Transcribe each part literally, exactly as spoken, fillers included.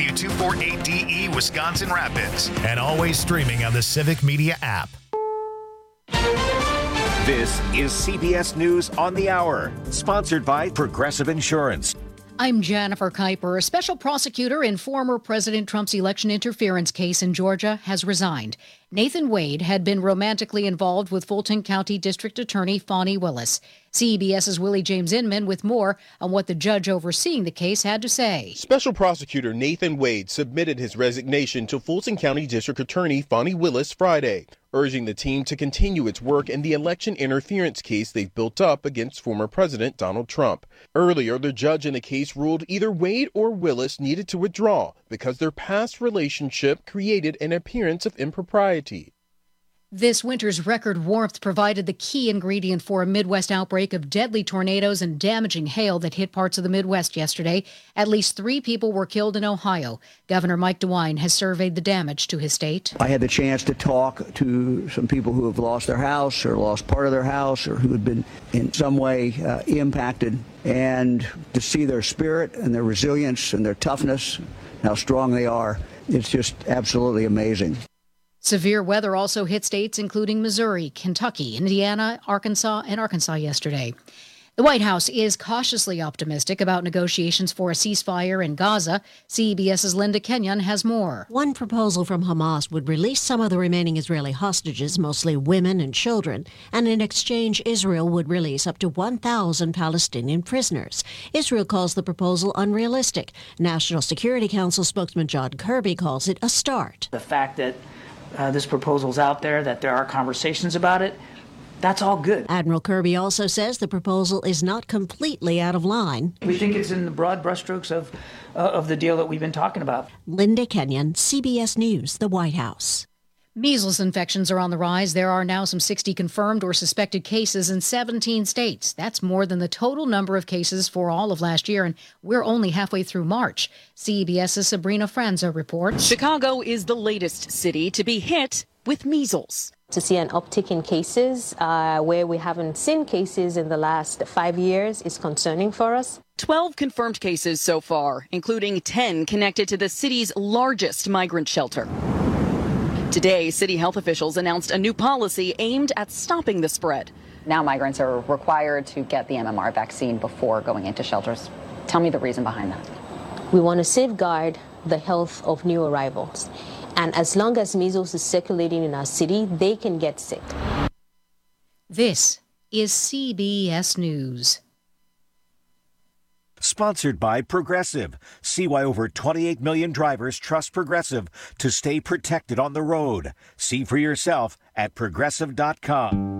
W two forty-eight D E Wisconsin Rapids, and always streaming on the Civic Media app. This is C B S News on the Hour, sponsored by Progressive Insurance. I'm Jennifer Kuiper. A special prosecutor in former President Trump's election interference case in Georgia has resigned. Nathan Wade had been romantically involved with Fulton County District Attorney Fani Willis. CBS's Willie James Inman with more on what the judge overseeing the case had to say. Special prosecutor Nathan Wade submitted his resignation to Fulton County District Attorney Fani Willis Friday, urging the team to continue its work in the election interference case they've built up against former President Donald Trump. Earlier, the judge in the case ruled either Wade or Willis needed to withdraw because their past relationship created an appearance of impropriety. This winter's record warmth provided the key ingredient for a Midwest outbreak of deadly tornadoes and damaging hail that hit parts of the Midwest yesterday. At least three people were killed in Ohio. Governor Mike DeWine has surveyed the damage to his state. I had the chance to talk to some people who have lost their house or lost part of their house or who had been in some way uh, impacted, and to see their spirit and their resilience and their toughness, how strong they are, it's just absolutely amazing. Severe weather also hit states including Missouri, Kentucky, Indiana, Arkansas, and Arkansas yesterday. The White House is cautiously optimistic about negotiations for a ceasefire in Gaza. CBS's Linda Kenyon has more. One proposal from Hamas would release some of the remaining Israeli hostages, mostly women and children, and in exchange, Israel would release up to one thousand Palestinian prisoners. Israel calls the proposal unrealistic. National Security Council spokesman John Kirby calls it a start. The fact that Uh, this proposal's out there, that there are conversations about it, that's all good. Admiral Kirby also says the proposal is not completely out of line. We think it's in the broad brushstrokes of, uh, of the deal that we've been talking about. Linda Kenyon, C B S News, the White House. Measles infections are on the rise. There are now some sixty confirmed or suspected cases in seventeen states. That's more than the total number of cases for all of last year, and we're only halfway through March. CBS's Sabrina Franzo reports. Chicago is the latest city to be hit with measles. To see an uptick in cases uh, where we haven't seen cases in the last five years is concerning for us. twelve confirmed cases so far, including ten connected to the city's largest migrant shelter. Today, city health officials announced a new policy aimed at stopping the spread. Now migrants are required to get the M M R vaccine before going into shelters. Tell me the reason behind that. We want to safeguard the health of new arrivals. And as long as measles is circulating in our city, they can get sick. This is C B S News. Sponsored by Progressive. See why over twenty-eight million drivers trust Progressive to stay protected on the road. See for yourself at progressive dot com.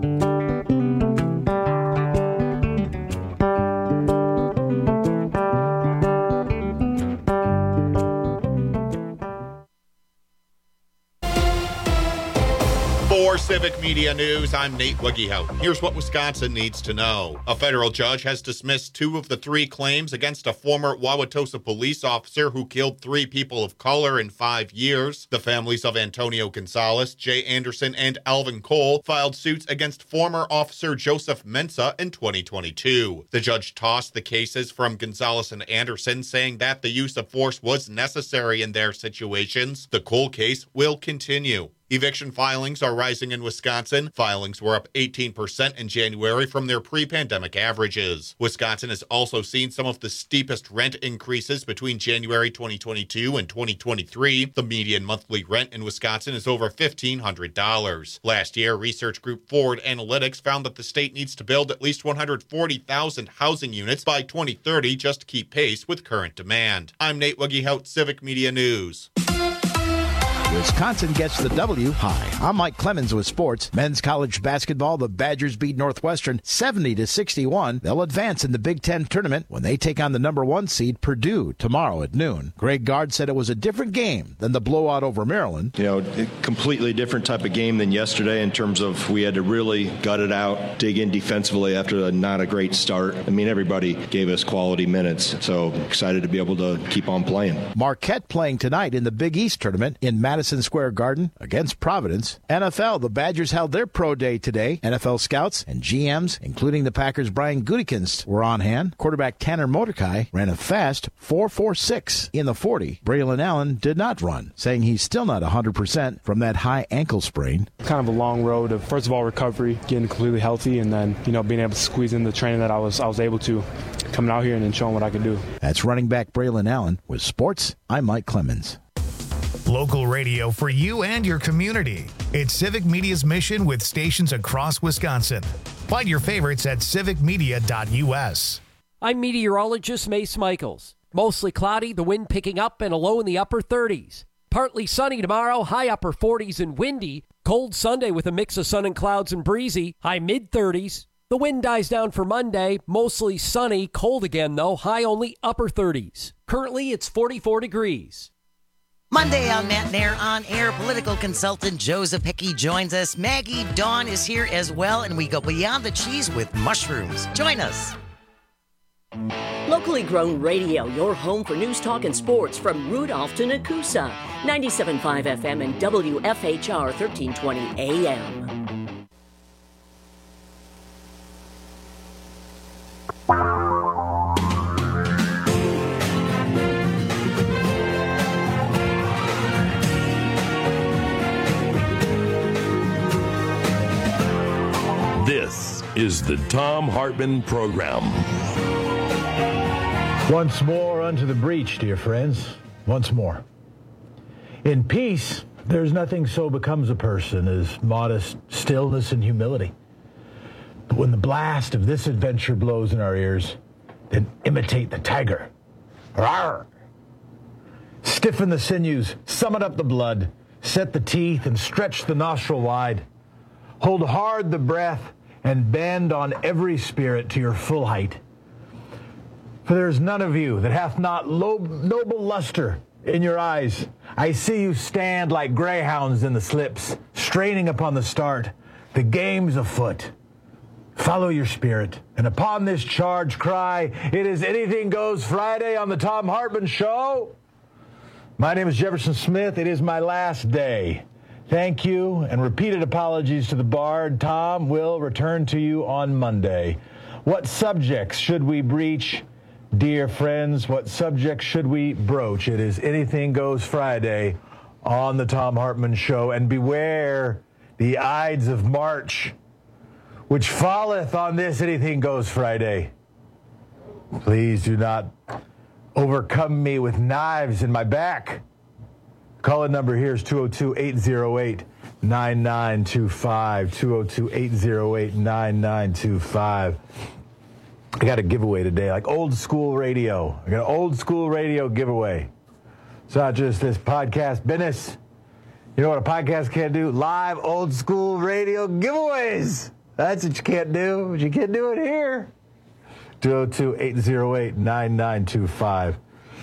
For Civic Media News, I'm Nate Wiggyhout. Here's what Wisconsin needs to know. A federal judge has dismissed two of the three claims against a former Wauwatosa police officer who killed three people of color in five years. The families of Antonio Gonzalez, Jay Anderson, and Alvin Cole filed suits against former officer Joseph Mensa in twenty twenty-two. The judge tossed the cases from Gonzalez and Anderson, saying that the use of force was necessary in their situations. The Cole case will continue. Eviction filings are rising in Wisconsin. Filings were up eighteen percent in January from their pre-pandemic averages. Wisconsin has also seen some of the steepest rent increases between January twenty twenty-two and twenty twenty-three. The median monthly rent in Wisconsin is over fifteen hundred dollars. Last year, research group Forward Analytics found that the state needs to build at least one hundred forty thousand housing units by twenty thirty just to keep pace with current demand. I'm Nate Wiggyhout, Civic Media News. Wisconsin gets the W. Hi, I'm Mike Clemens with sports. Men's college basketball, the Badgers beat Northwestern seventy to sixty-one. They'll advance in the Big Ten tournament when they take on the number one seed Purdue tomorrow at noon. Greg Gard said it was a different game than the blowout over Maryland. You know, a completely different type of game than yesterday in terms of we had to really gut it out, dig in defensively after a not a great start. I mean, everybody gave us quality minutes, so excited to be able to keep on playing. Marquette playing tonight in the Big East tournament in Madison, Madison Square Garden against Providence. N F L, the Badgers held their pro day today. N F L scouts and G Ms, including the Packers' Brian Gutekunst, were on hand. Quarterback Tanner Mordecai ran a fast four forty-six in the forty. Braylon Allen did not run, saying he's still not one hundred percent from that high ankle sprain. Kind of a long road of, first of all, recovery, getting completely healthy, and then, you know, being able to squeeze in the training that I was I was able to, coming out here and then showing what I could do. That's running back Braylon Allen. With sports, I'm Mike Clemens. Local radio for you and your community. It's Civic Media's mission with stations across Wisconsin. Find your favorites at civic media dot u s. I'm meteorologist Mace Michaels. Mostly cloudy, the wind picking up and a low in the upper thirties. Partly sunny tomorrow, high upper forties and windy. Cold Sunday with a mix of sun and clouds and breezy, high mid thirties. The wind dies down for Monday, mostly sunny, cold again though, high only upper thirties. Currently it's forty-four degrees. Monday on Matt Nair On Air, political consultant Joe Zepecki joins us. Maggie Dawn is here as well, and we go beyond the cheese with mushrooms. Join us. Locally grown radio, your home for news, talk, and sports from Rudolph to Nakusa. ninety-seven point five F M and W F H R thirteen twenty A M. This is the Thom Hartmann Program. Once more unto the breach, dear friends. Once more. In peace, there's nothing so becomes a person as modest stillness and humility. But when the blast of this adventure blows in our ears, then imitate the tiger. Rawr! Stiffen the sinews, summon up the blood, set the teeth, and stretch the nostril wide. Hold hard the breath and bend on every spirit to your full height. For there is none of you that hath not lo- noble luster in your eyes. I see you stand like greyhounds in the slips, straining upon the start. The game's afoot. Follow your spirit, and upon this charge cry, it is Anything Goes Friday on the Thom Hartmann Show. My name is Jefferson Smith. It is my last day. Thank you, and repeated apologies to the Bard. Tom will return to you on Monday. What subjects should we breach, dear friends? What subjects should we broach? It is Anything Goes Friday on the Thom Hartmann Show. And beware the Ides of March, which falleth on this Anything Goes Friday. Please do not overcome me with knives in my back. Call-in number here is two oh two, eight oh eight, nine nine two five, two oh two, eight oh eight, nine nine two five. I got a giveaway today, like old school radio. I got an old school radio giveaway. It's not just this podcast business. You know what a podcast can't do? Live old school radio giveaways. That's what you can't do, but you can do it here. two oh two, eight oh eight, nine nine two five.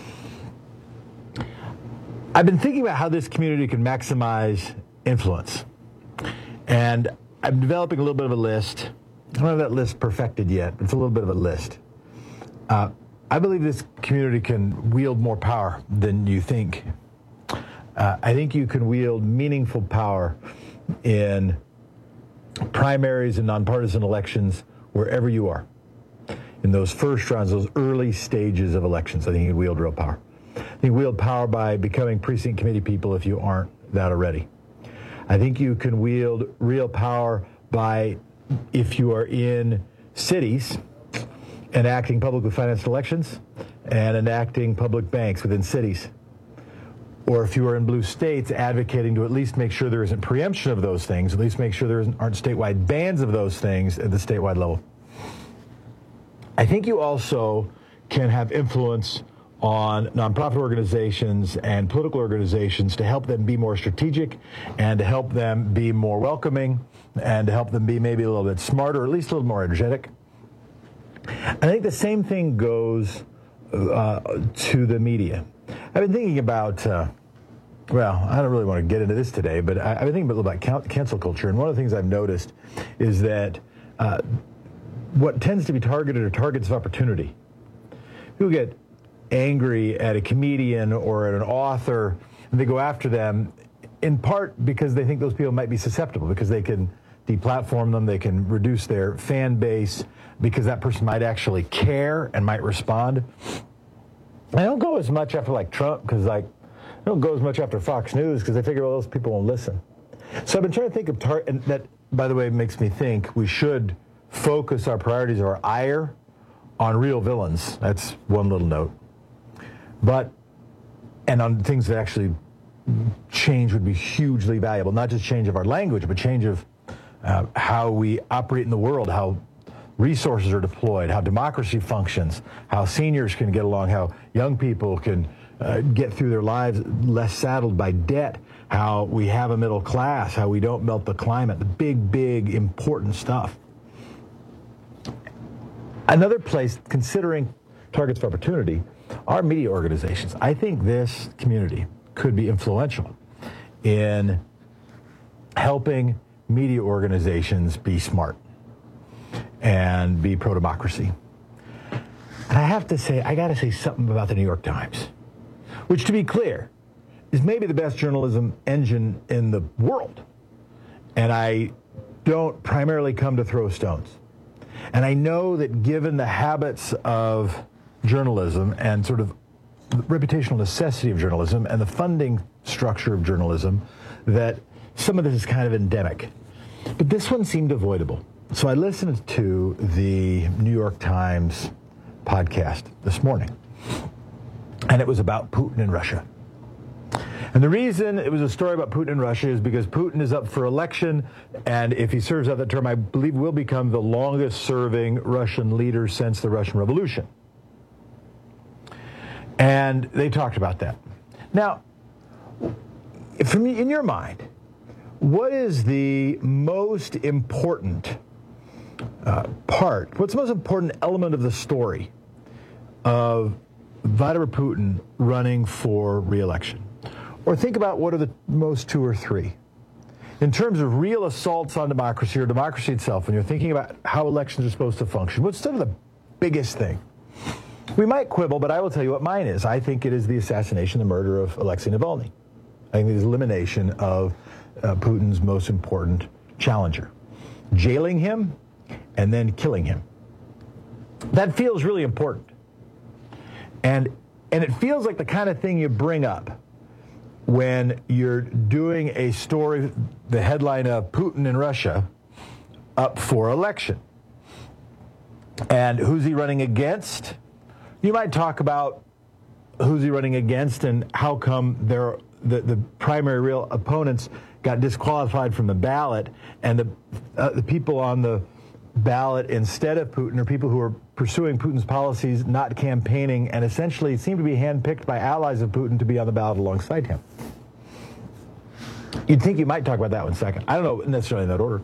I've been thinking about how this community can maximize influence. And I'm developing a little bit of a list. I don't have that list perfected yet, but it's a little bit of a list. Uh, I believe this community can wield more power than you think. Uh, I think you can wield meaningful power in primaries and nonpartisan elections wherever you are. In those first rounds, those early stages of elections, I think you can wield real power. I think wield power by becoming precinct committee people if you aren't that already. I think you can wield real power by, if you are in cities, enacting publicly financed elections and enacting public banks within cities. Or if you are in blue states, advocating to at least make sure there isn't preemption of those things, at least make sure there aren't statewide bans of those things at the statewide level. I think you also can have influence on nonprofit organizations and political organizations to help them be more strategic and to help them be more welcoming and to help them be maybe a little bit smarter, or at least a little more energetic. I think the same thing goes uh, to the media. I've been thinking about, uh, well, I don't really want to get into this today, but I, I've been thinking a little about cancel culture, and one of the things I've noticed is that uh, what tends to be targeted are targets of opportunity. People get angry at a comedian or at an author, and they go after them in part because they think those people might be susceptible, because they can deplatform them, they can reduce their fan base, because that person might actually care and might respond. I don't go as much after like Trump, because like I don't go as much after Fox News, because I figure well, those people won't listen. So I've been trying to think of tar- and that, by the way, makes me think we should focus our priorities, our ire, on real villains. That's one little note. But and on things that actually change would be hugely valuable. Not just change of our language, but change of uh, how we operate in the world, how resources are deployed, how democracy functions, how seniors can get along, how young people can uh, get through their lives less saddled by debt, how we have a middle class, how we don't melt the climate, the big, big, important stuff. Another place, considering targets of opportunity, are media organizations. I think this community could be influential in helping media organizations be smart and be pro-democracy. And I have to say, I got to say something about the New York Times, which, to be clear, is maybe the best journalism engine in the world. And I don't primarily come to throw stones. And I know that given the habits of journalism and sort of the reputational necessity of journalism and the funding structure of journalism, that some of this is kind of endemic. But this one seemed avoidable. So I listened to the New York Times podcast this morning, and it was about Putin and Russia. And the reason it was a story about Putin and Russia is because Putin is up for election, and if he serves out that term, I believe will become the longest-serving Russian leader since the Russian Revolution. And they talked about that. Now, from in your mind, what is the most important uh, part, what's the most important element of the story of Vladimir Putin running for re-election? Or think about what are the most two or three. In terms of real assaults on democracy or democracy itself, when you're thinking about how elections are supposed to function, what's sort of the biggest thing? We might quibble, but I will tell you what mine is. I think it is the assassination, the murder of Alexei Navalny. I think it is elimination of uh, Putin's most important challenger. Jailing him and then killing him. That feels really important. And, and it feels like the kind of thing you bring up when you're doing a story, the headline of Putin in Russia, up for election. And who's he running against? You might talk about who's he running against and how come they're, the, the primary real opponents got disqualified from the ballot, and the, uh, the people on the ballot instead of Putin are people who are pursuing Putin's policies, not campaigning, and essentially seem to be handpicked by allies of Putin to be on the ballot alongside him. You'd think you might talk about that one second. I don't know necessarily in that order.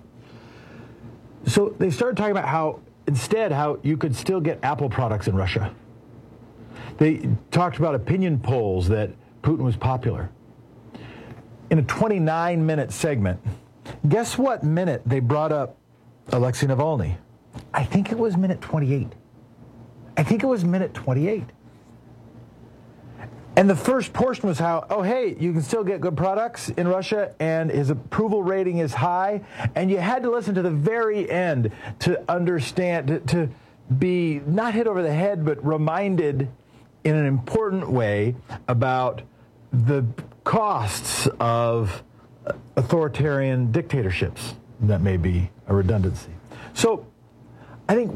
So they started talking about how, instead, how you could still get Apple products in Russia. They talked about opinion polls that Putin was popular. In a twenty-nine minute segment, guess what minute they brought up Alexei Navalny? I think it was minute twenty-eight. I think it was minute twenty-eight. And the first portion was how, oh, hey, you can still get good products in Russia, and his approval rating is high. And you had to listen to the very end to understand, to, to be not hit over the head, but reminded in an important way about the costs of authoritarian dictatorships. That may be a redundancy. So I think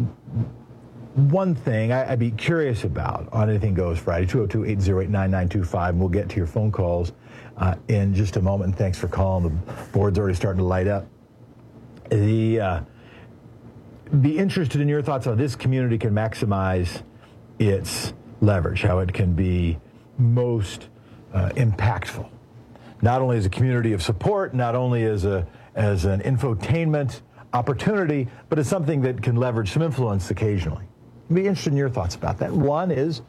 one thing I, I'd be curious about on Anything Goes Friday, two oh two, eight oh eight, nine nine two five, and we'll get to your phone calls uh, in just a moment. Thanks for calling. The board's already starting to light up. The uh, be interested in your thoughts on how this community can maximize its leverage, how it can be most uh, impactful, not only as a community of support, not only as a as an infotainment opportunity, but as something that can leverage some influence occasionally. I'd be interested in your thoughts about that. One is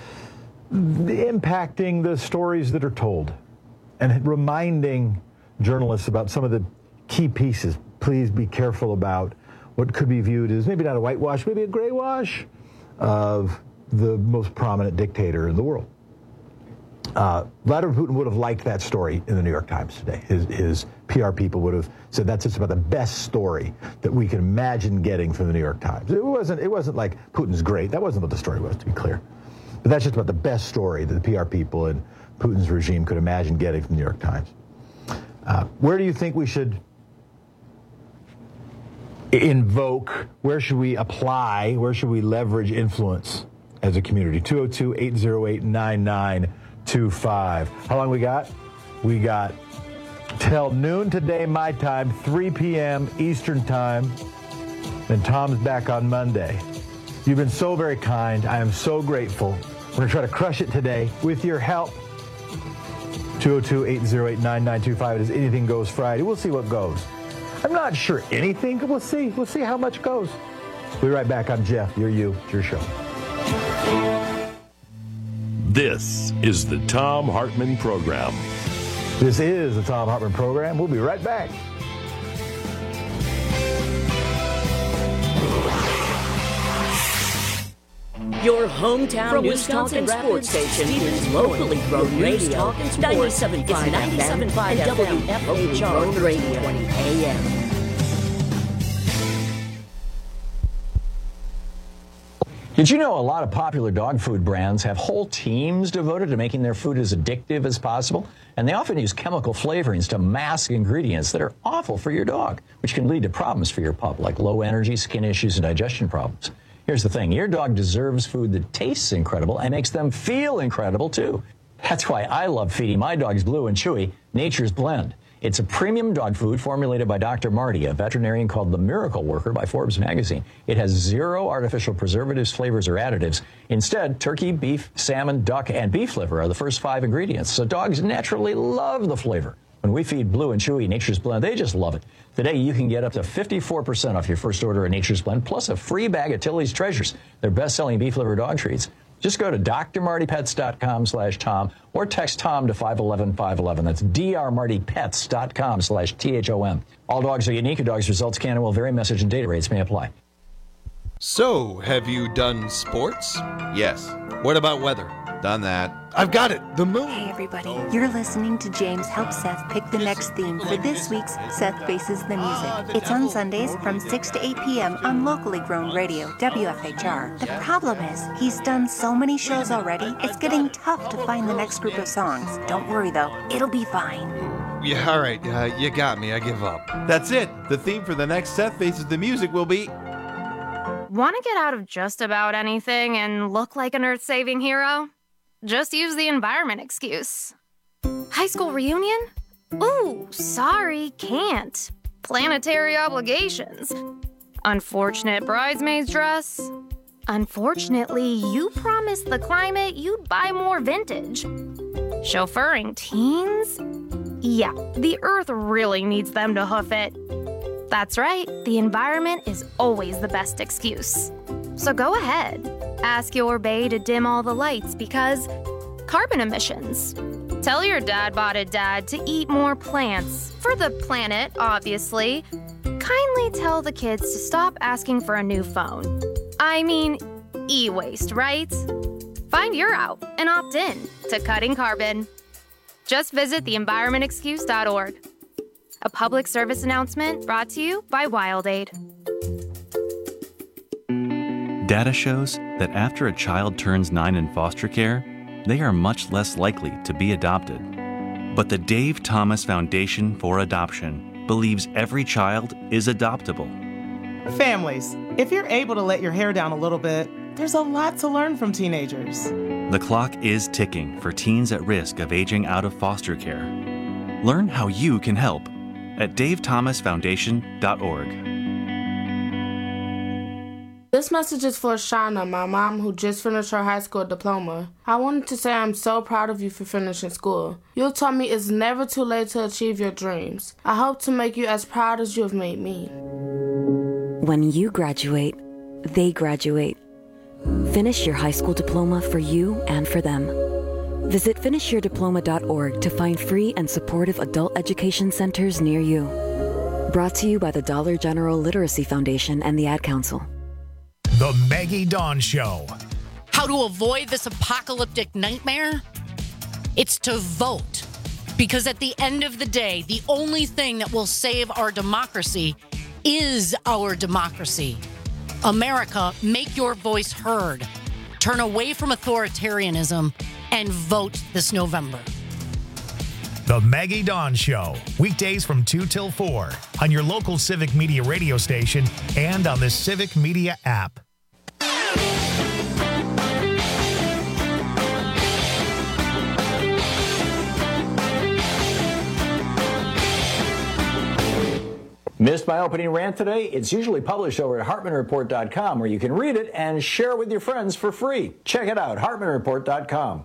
the impacting the stories that are told and reminding journalists about some of the key pieces. Please be careful about what could be viewed as maybe not a whitewash, maybe a gray wash of the most prominent dictator in the world. Uh, Vladimir Putin would have liked that story in the New York Times today. His, his P R people would have said that's just about the best story that we can imagine getting from the New York Times. It wasn't, it wasn't like Putin's great. That wasn't what the story was, to be clear. But that's just about the best story that the P R people and Putin's regime could imagine getting from the New York Times. Uh, where do you think we should invoke, where should we apply, where should we leverage influence as a community? two oh two, eight oh eight, nine nine two five. How long we got? We got till noon today, my time, three p.m. Eastern time. Then Tom's back on Monday. You've been so very kind. I am so grateful. We're going to try to crush it today with your help. two oh two, eight oh eight, nine nine two five. It is Anything Goes Friday. We'll see what goes. I'm not sure anything. We'll see. We'll see how much goes. We'll be right back. I'm Jeff. You're you. It's your show. This is the Thom Hartmann Program. This is the Thom Hartmann Program. We'll be right back. Your hometown From news talk and sports station is locally grown radio. ninety-seven point five F M and W F H R thirteen twenty A M. Did you know a lot of popular dog food brands have whole teams devoted to making their food as addictive as possible? And they often use chemical flavorings to mask ingredients that are awful for your dog, which can lead to problems for your pup, like low energy, skin issues, and digestion problems. Here's the thing. Your dog deserves food that tastes incredible and makes them feel incredible, too. That's why I love feeding my dogs Blue and Chewy Nature's Blend. It's a premium dog food formulated by Doctor Marty, a veterinarian called the Miracle Worker by Forbes magazine. It has zero artificial preservatives, flavors, or additives. Instead, turkey, beef, salmon, duck, and beef liver are the first five ingredients, so dogs naturally love the flavor. When we feed Blue and Chewy Nature's Blend, they just love it. Today, you can get up to fifty-four percent off your first order of Nature's Blend, plus a free bag of Tilly's Treasures, their best-selling beef liver dog treats. Just go to d r marty pets dot com slash Tom or text Tom to five one one, five one one. That's d r marty pets dot com slash T H O M. All dogs are unique. A dog's results can and will vary. Message and data rates may apply. So, have you done sports? Yes. What about weather? Done that. I've got it. The moon. Hey, everybody. You're listening to James help Seth pick the next theme for this week's Seth Faces the Music. It's on Sundays from six to eight p.m. on locally grown radio, W F H R. The problem is, he's done so many shows already, it's getting tough to find the next group of songs. Don't worry, though. It'll be fine. Yeah, all right. Uh, you got me. I give up. That's it. The theme for the next Seth Faces the Music will be... Want to get out of just about anything and look like an earth-saving hero? Just use the environment excuse. High school reunion? Ooh, sorry, can't. Planetary obligations. Unfortunate bridesmaid's dress. Unfortunately, you promised the climate you'd buy more vintage. Chauffeuring teens? Yeah, the earth really needs them to hoof it. That's right, the environment is always the best excuse. So go ahead. Ask your bae to dim all the lights because carbon emissions. Tell your dad-botted dad to eat more plants. For the planet, obviously. Kindly tell the kids to stop asking for a new phone. I mean, e-waste, right? Find your out and opt in to cutting carbon. Just visit the environment excuse dot org. A public service announcement brought to you by WildAid. Data shows that after a child turns nine in foster care, they are much less likely to be adopted. But the Dave Thomas Foundation for Adoption believes every child is adoptable. Families, if you're able to let your hair down a little bit, there's a lot to learn from teenagers. The clock is ticking for teens at risk of aging out of foster care. Learn how you can help at dave thomas foundation dot org. This message is for Shauna, my mom who just finished her high school diploma. I wanted to say I'm so proud of you for finishing school. You taught me it's never too late to achieve your dreams. I hope to make you as proud as you have made me. When you graduate, they graduate. Finish your high school diploma for you and for them. Visit finish your diploma dot org to find free and supportive adult education centers near you. Brought to you by the Dollar General Literacy Foundation and the Ad Council. The Maggie Dawn Show. How to avoid this apocalyptic nightmare? It's to vote. Because at the end of the day, the only thing that will save our democracy is our democracy. America, make your voice heard. Turn away from authoritarianism and vote this November. The Maggie Dawn Show, weekdays from two till four on your local Civic Media radio station and on the Civic Media app. Missed my opening rant today? It's usually published over at Hartman Report dot com, where you can read it and share it with your friends for free. Check it out, Hartman Report dot com.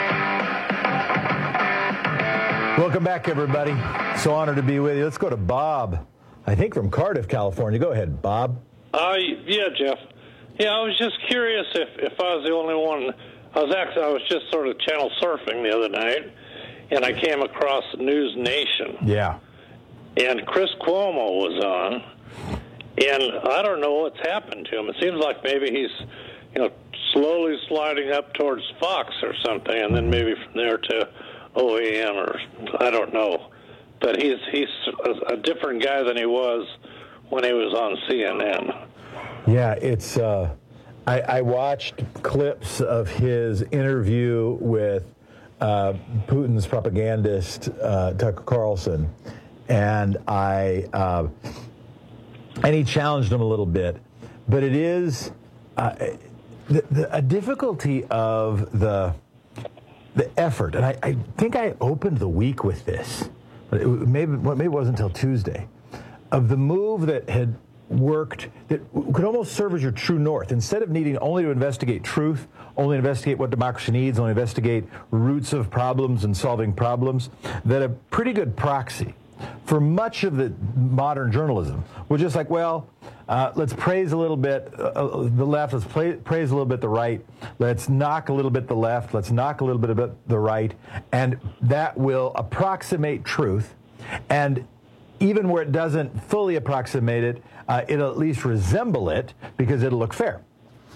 Welcome back, everybody. So honored to be with you. Let's go to Bob, I think from Cardiff, California. Go ahead, Bob. Uh, yeah, Jeff. Yeah, I was just curious if, if I was the only one. I was actually, I was just sort of channel surfing the other night, and I came across News Nation. Yeah. And Chris Cuomo was on, and I don't know what's happened to him. It seems like maybe he's, you know, slowly sliding up towards Fox or something, and then maybe from there to O A N or I don't know. But he's he's a, a different guy than he was when he was on C N N. Yeah, it's. Uh, I, I watched clips of his interview with uh, Putin's propagandist uh, Tucker Carlson. And I, uh, and he challenged him a little bit, but it is uh, the, the, a difficulty of the the effort. And I, I think I opened the week with this, but it, maybe maybe it wasn't until Tuesday, of the move that had worked that could almost serve as your true north. Instead of needing only to investigate truth, only investigate what democracy needs, only investigate roots of problems and solving problems, that a pretty good proxy for much of the modern journalism was just like, well, uh, let's praise a little bit uh, the left, let's play, praise a little bit the right, let's knock a little bit the left, let's knock a little bit about the right, and that will approximate truth. And even where it doesn't fully approximate it, uh, it'll at least resemble it because it'll look fair.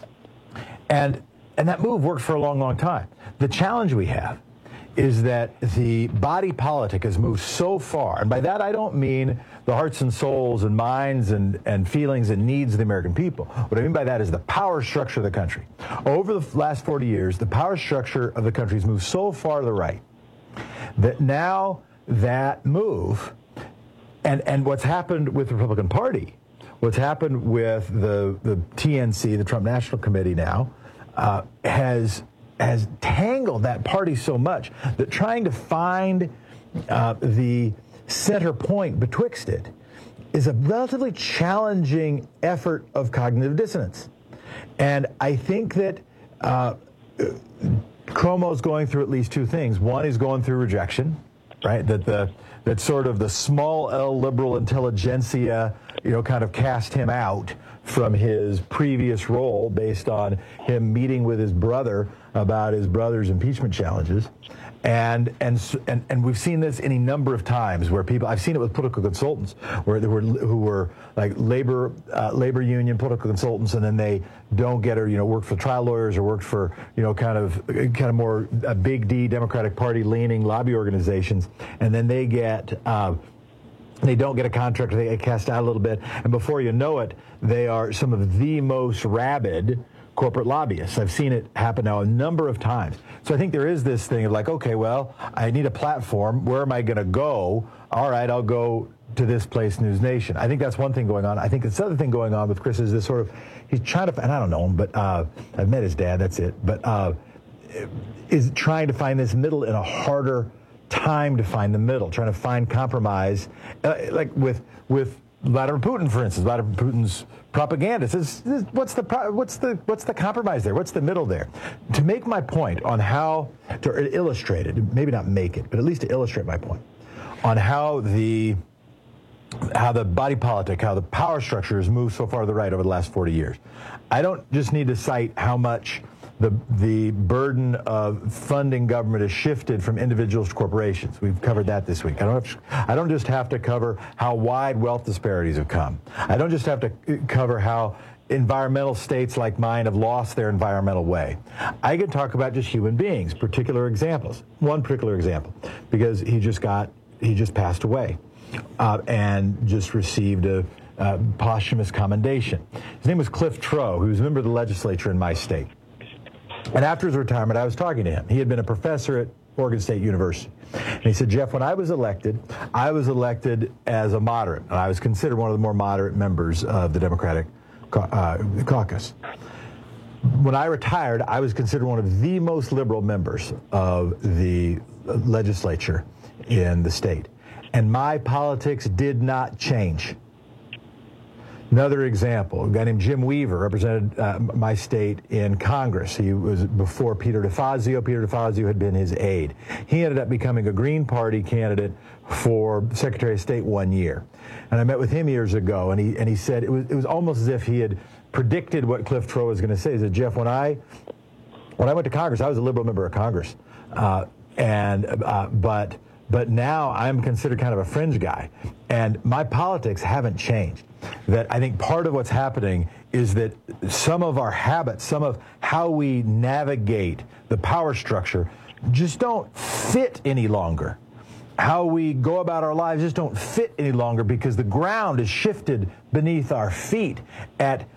And and that move worked for a long, long time. The challenge we have is that the body politic has moved so far, and by that I don't mean the hearts and souls and minds and, and feelings and needs of the American people. What I mean by that is the power structure of the country. Over the last forty years, the power structure of the country has moved so far to the right that now that move, and, and what's happened with the Republican Party, what's happened with the, the T N C, the Trump National Committee now, uh, has has tangled that party so much that trying to find uh, the center point betwixt it is a relatively challenging effort of cognitive dissonance. And I think that uh, Cuomo's going through at least two things. One, he's going through rejection, right? That the that sort of the small L liberal intelligentsia, you know, kind of cast him out from his previous role based on him meeting with his brother about his brother's impeachment challenges. And and and and we've seen this any number of times where people, I've seen it with political consultants, where they were who were like labor uh, labor union political consultants, and then they don't get or you know work for trial lawyers or worked for you know kind of kind of more uh, big D Democratic Party leaning lobby organizations, and then they get. Uh, They don't get a contract, they get cast out a little bit, and before you know it, they are some of the most rabid corporate lobbyists. I've seen it happen now a number of times. So I think there is this thing of like, okay, well, I need a platform. Where am I going to go? All right, I'll go to this place, News Nation. I think that's one thing going on. I think this other thing going on with Chris is this sort of, he's trying to, and I don't know him, but uh, I've met his dad, that's it, but uh, is trying to find this middle in a harder time to find the middle, trying to find compromise, uh, like with with Vladimir Putin, for instance. Vladimir Putin's propaganda says, "What's the what's the what's the compromise there? What's the middle there?" To make my point on how to illustrate it, maybe not make it, but at least to illustrate my point on how the how the body politic, how the power structure has moved so far to the right over the last forty years. I don't just need to cite how much The the burden of funding government has shifted from individuals to corporations. We've covered that this week. I don't have to, I don't just have to cover how wide wealth disparities have come. I don't just have to cover how environmental states like mine have lost their environmental way. I can talk about just human beings, particular examples. One particular example, because he just got, he just passed away uh, and just received a uh, posthumous commendation. His name was Cliff Trow, who was a member of the legislature in my state. And after his retirement, I was talking to him. He had been a professor at Oregon State University. And he said, Jeff, when I was elected, I was elected as a moderate. And I was considered one of the more moderate members of the Democratic uh, caucus. When I retired, I was considered one of the most liberal members of the legislature in the state. And my politics did not change. Another example, a guy named Jim Weaver represented uh, my state in Congress. He was before Peter DeFazio. Peter DeFazio had been his aide. He ended up becoming a Green Party candidate for Secretary of State one year. And I met with him years ago, and he and he said it was it was almost as if he had predicted what Cliff Trow was going to say. He said, Jeff, when I when I went to Congress, I was a liberal member of Congress, uh, and uh, but but now I'm considered kind of a fringe guy, and my politics haven't changed. That I think part of what's happening is that some of our habits, some of how we navigate the power structure just don't fit any longer. How we go about our lives just don't fit any longer because the ground is shifted beneath our feet at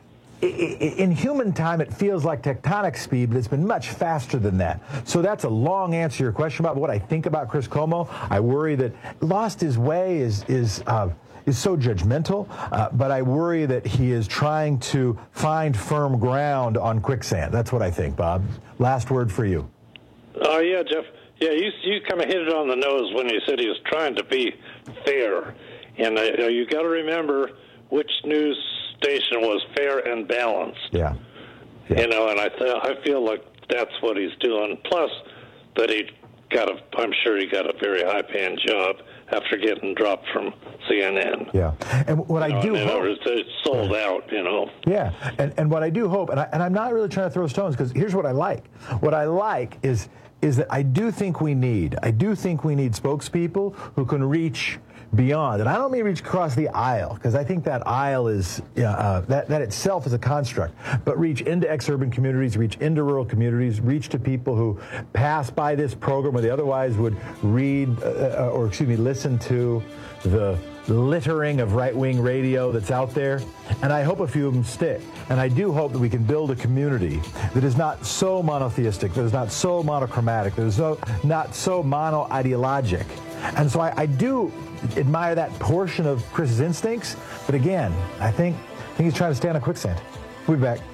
in human time, it feels like tectonic speed, but it's been much faster than that. So that's a long answer to your question about what I think about Chris Cuomo. I worry that lost his way is is uh, is so judgmental, uh, but I worry that he is trying to find firm ground on quicksand. That's what I think, Bob. Last word for you. Oh, uh, yeah, Jeff. Yeah, you you kind of hit it on the nose when you said he was trying to be fair. And uh, you got to remember which news station was fair and balanced. Yeah. yeah. You know, and I th- I feel like that's what he's doing. Plus, that he got a, I'm sure he got a very high-paying job after getting dropped from C N N. Yeah. And what you I know, do and hope... It's, it's sold out, you know. Yeah. And, and what I do hope, and, I, and I'm not really trying to throw stones, because here's what I like. What I like is is that I do think we need, I do think we need spokespeople who can reach beyond. And I don't mean reach across the aisle, because I think that aisle is, uh, that, that itself is a construct, but reach into ex-urban communities, reach into rural communities, reach to people who pass by this program where they otherwise would read, uh, or excuse me, listen to the littering of right-wing radio that's out there. And I hope a few of them stick. And I do hope that we can build a community that is not so monotheistic, that is not so monochromatic, that is so, not so mono-ideologic. And so I, I do admire that portion of Chris's instincts, but again, I think I think he's trying to stay on a quicksand. We'll be back.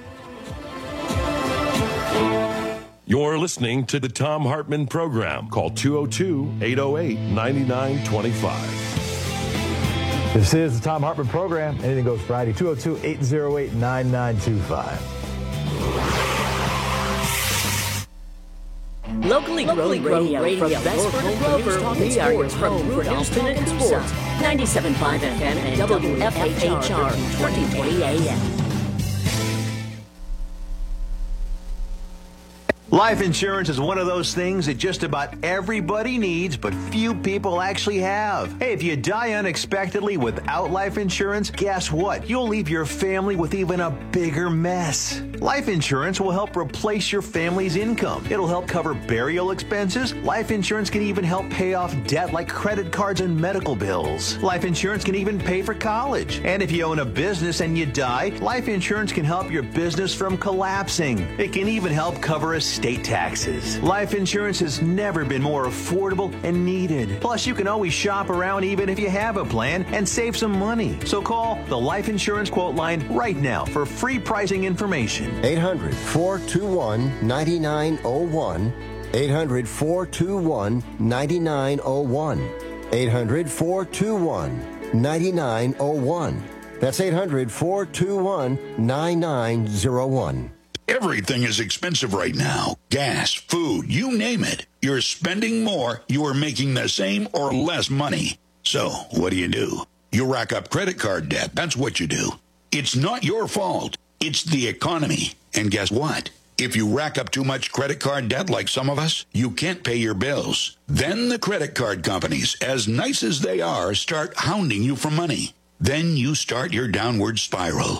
You're listening to the Thom Hartmann Program. Call two oh two, eight oh eight, nine nine two five. This is the Thom Hartmann Program. Anything Goes Friday. two oh two, eight oh eight, nine nine two five. Locally grown Locally grown radio, radio from Bedford from and Grover. Grover. We are your home for news, talk, and sports. ninety-seven point five F M and W F H R, thirteen twenty A M. Life insurance is one of those things that just about everybody needs, but few people actually have. Hey, if you die unexpectedly without life insurance, guess what? You'll leave your family with even a bigger mess. Life insurance will help replace your family's income. It'll help cover burial expenses. Life insurance can even help pay off debt like credit cards and medical bills. Life insurance can even pay for college. And if you own a business and you die, life insurance can help your business from collapsing. It can even help cover estate taxes. Life insurance has never been more affordable and needed. Plus, you can always shop around even if you have a plan and save some money. So call the Life Insurance Quote Line right now for free pricing information. eight hundred, four two one, nine nine zero one. eight hundred, four two one, nine nine zero one. eight hundred, four two one, nine nine zero one. That's eight hundred, four two one, nine nine zero one. Everything is expensive right now. Gas, food, you name it. You're spending more, you are making the same or less money. So, what do you do? You rack up credit card debt. That's what you do. It's not your fault. It's the economy. And guess what? If you rack up too much credit card debt like some of us, you can't pay your bills. Then the credit card companies, as nice as they are, start hounding you for money. Then you start your downward spiral.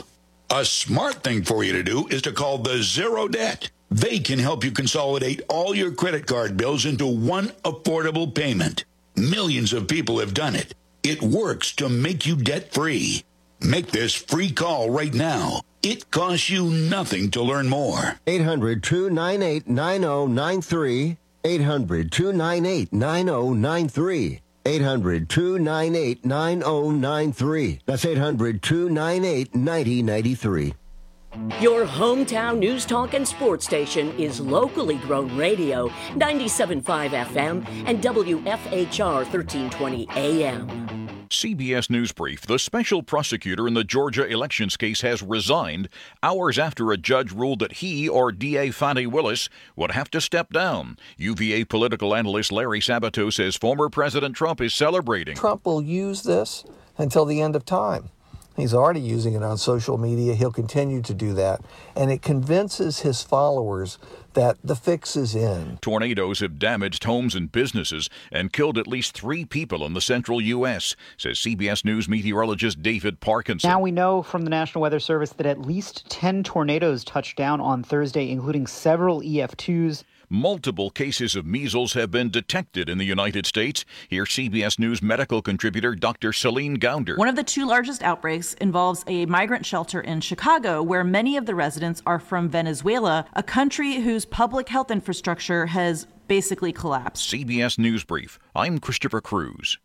A smart thing for you to do is to call the Zero Debt. They can help you consolidate all your credit card bills into one affordable payment. Millions of people have done it. It works to make you debt-free. Make this free call right now. It costs you nothing to learn more. eight hundred, two nine eight, nine oh nine three. eight hundred, two nine eight, nine oh nine three. eight hundred, two nine eight, nine oh nine three. That's eight hundred, two nine eight, nine oh nine three. Your hometown news talk and sports station is locally grown radio, ninety-seven point five F M and W F H R thirteen twenty A M. C B S News Brief. The special prosecutor in the Georgia elections case has resigned hours after a judge ruled that he or D A Fani Willis would have to step down. U V A political analyst Larry Sabato says former President Trump is celebrating. Trump will use this until the end of time. He's already using it on social media. He'll continue to do that. And it convinces his followers that the fix is in. Tornadoes have damaged homes and businesses and killed at least three people in the central U S, says C B S News meteorologist David Parkinson. Now we know from the National Weather Service that at least ten tornadoes touched down on Thursday, including several E F twos. Multiple cases of measles have been detected in the United States. Here's C B S News medical contributor Doctor Celine Gounder. One of the two largest outbreaks involves a migrant shelter in Chicago, where many of the residents are from Venezuela, a country whose public health infrastructure has basically collapsed. C B S News Brief. I'm Christopher Cruz.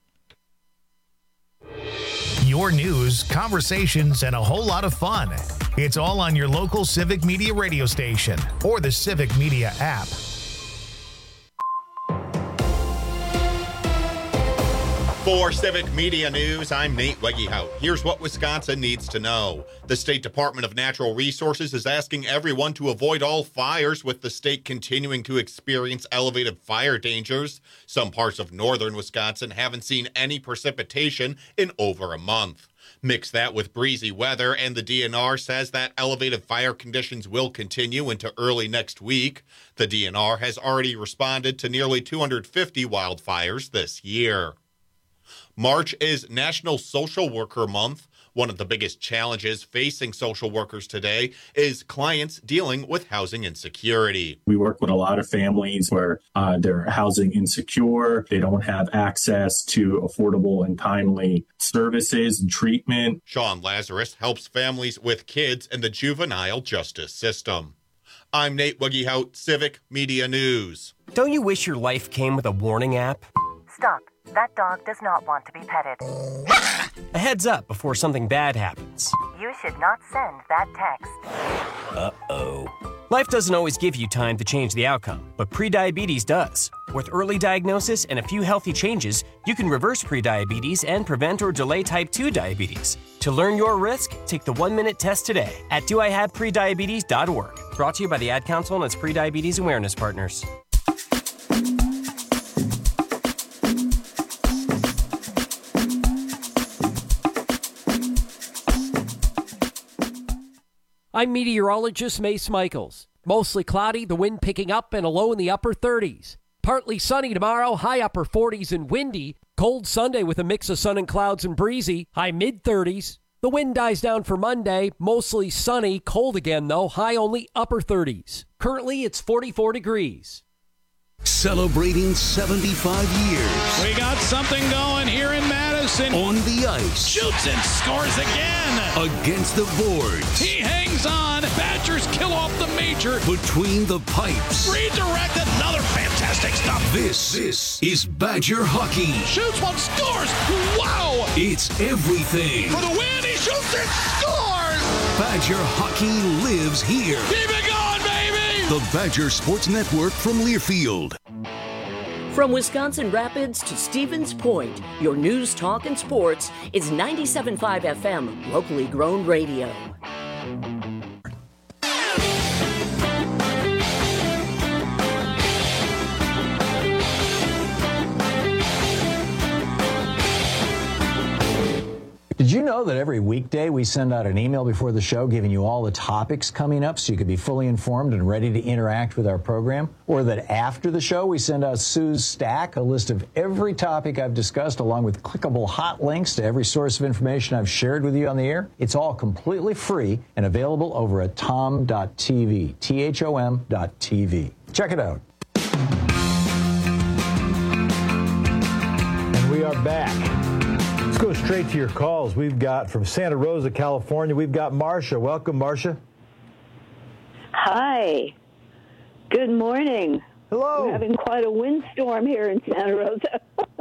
Your news, conversations, and a whole lot of fun. It's all on your local Civic Media radio station or the Civic Media app. For Civic Media News, I'm Nate Wegehout. Here's what Wisconsin needs to know. The State Department of Natural Resources is asking everyone to avoid all fires, with the state continuing to experience elevated fire dangers. Some parts of northern Wisconsin haven't seen any precipitation in over a month. Mix that with breezy weather, and the D N R says that elevated fire conditions will continue into early next week. The D N R has already responded to nearly two hundred fifty wildfires this year. March is National Social Worker Month. One of the biggest challenges facing social workers today is clients dealing with housing insecurity. We work with a lot of families where uh, they're housing insecure. They don't have access to affordable and timely services and treatment. Sean Lazarus helps families with kids in the juvenile justice system. I'm Nate Wegehout, Civic Media News. Don't you wish your life came with a warning app? Stop. That dog does not want to be petted. A heads up before something bad happens. You should not send that text. Uh-oh. Life doesn't always give you time to change the outcome, but prediabetes does. With early diagnosis and a few healthy changes, you can reverse prediabetes and prevent or delay type two diabetes. To learn your risk, take the one-minute test today at do I have prediabetes dot org. Brought to you by the Ad Council and its prediabetes awareness partners. I'm meteorologist Mace Michaels. Mostly cloudy, the wind picking up and a low in the upper thirties. Partly sunny tomorrow, high upper forties and windy. Cold Sunday with a mix of sun and clouds and breezy, high mid thirties. The wind dies down for Monday, mostly sunny, cold again though, high only upper thirties. Currently it's forty-four degrees. Celebrating seventy-five years. We got something going here in Madison. On the ice. Shoots and scores again. Against the boards. He hangs on. Badgers kill off the major. Between the pipes. Redirect, another fantastic stop. This, this is Badger hockey. Shoots one, scores. Wow. It's everything. For the win, he shoots and scores. Badger hockey lives here. Keep it going, baby. The Badger Sports Network from Learfield. From Wisconsin Rapids to Stevens Point, your news, talk, and sports is ninety-seven point five F M, locally grown radio. Did you know that every weekday we send out an email before the show giving you all the topics coming up so you can be fully informed and ready to interact with our program? Or that after the show we send out Sue's Stack, a list of every topic I've discussed along with clickable hot links to every source of information I've shared with you on the air? It's all completely free and available over at tom dot t v, T H O M dot T V. Check it out. And we are back. Let's go straight to your calls. We've got from Santa Rosa, California, we've got Marcia. Welcome, Marcia. Hi. Good morning. Hello. We're having quite a windstorm here in Santa Rosa.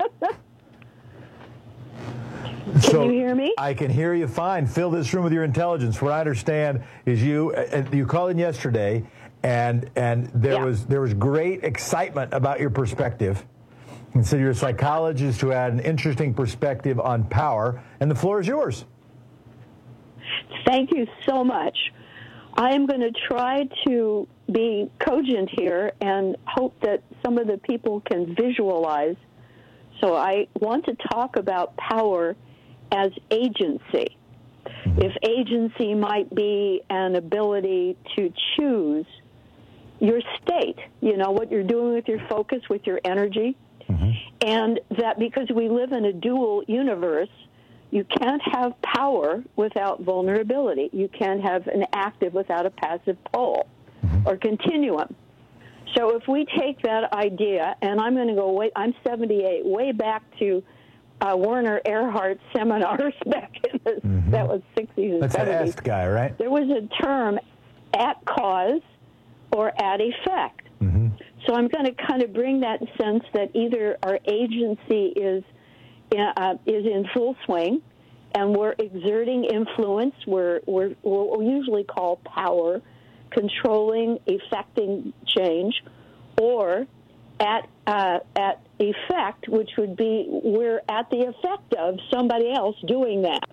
Can so you hear me? I can hear you fine. Fill this room with your intelligence. What I understand is you uh, you called in yesterday, and and there Yeah. was there was great excitement about your perspective. And so you're a psychologist who had an interesting perspective on power, and the floor is yours. Thank you so much. I am going to try to be cogent here and hope that some of the people can visualize. So I want to talk about power as agency. If agency might be an ability to choose your state, you know, what you're doing with your focus, with your energy, mm-hmm. and that because we live in a dual universe, you can't have power without vulnerability. You can't have an active without a passive pole mm-hmm. or continuum. So if we take that idea, and I'm going to go way, I'm seventy-eight, way back to uh, Werner Erhardt's seminars back in the, mm-hmm. that was sixties and That's seventies. That's the guy, right? There was a term, at cause or at effect. Mm-hmm. So I'm going to kind of bring that sense that either our agency is uh, is in full swing, and we're exerting influence. We're, we're what we usually call power, controlling, effecting change, or at uh, at effect, which would be we're at the effect of somebody else doing that.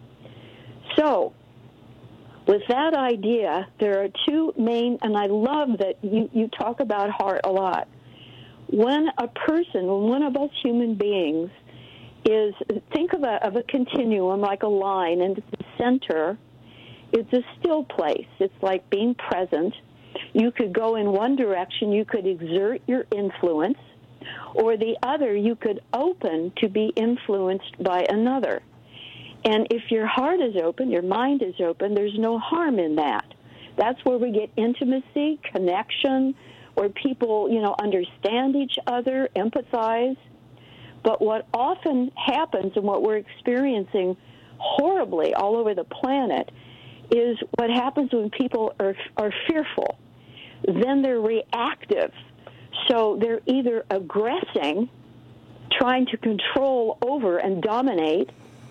So, with that idea, there are two main, and I love that you, you talk about heart a lot. When a person, when one of us human beings is, think of a, of a continuum like a line, and at the center, it's a still place. It's like being present. You could go in one direction, you could exert your influence, or the other, you could open to be influenced by another. And if your heart is open, your mind is open, there's no harm in that. That's where we get intimacy, connection, where people, you know, understand each other, empathize. But what often happens, and what we're experiencing horribly all over the planet, is what happens when people are are fearful. Then they're reactive. So they're either aggressing, trying to control over and dominate,